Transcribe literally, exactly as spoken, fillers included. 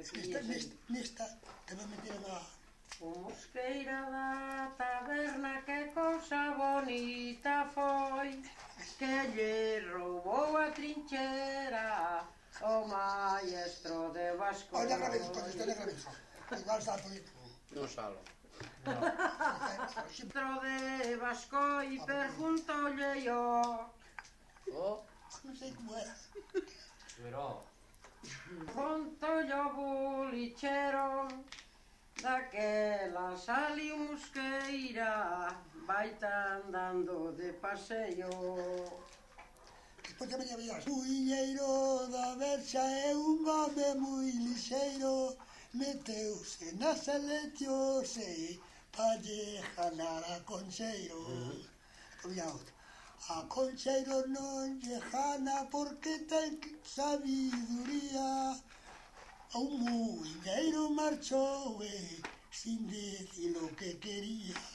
Nesta, nesta, nesta, que me metieron a... O mosqueira da taberna, que cousa bonita foi, que lle roubou a trinchera o maestro de Vasco. Olha, Rabijo, coño, está de Rabijo. Igual está todo. Non salo. Maestro de Vasco e perguntoulle yo. Oh, Non sei como era. pero... Contoulle o bulichero, daquela saliu mosqueira, vaita andando de paseo. Despois tamén había Muiñeiro da Verxa é un home moi lixeiro, meteuse nas eleccións e pa lle ganar a Concheiro. Había outro. A Concheiro non lle gana porque ten sabiduría. Un muiñeiro marchou e sin dicir o que quería.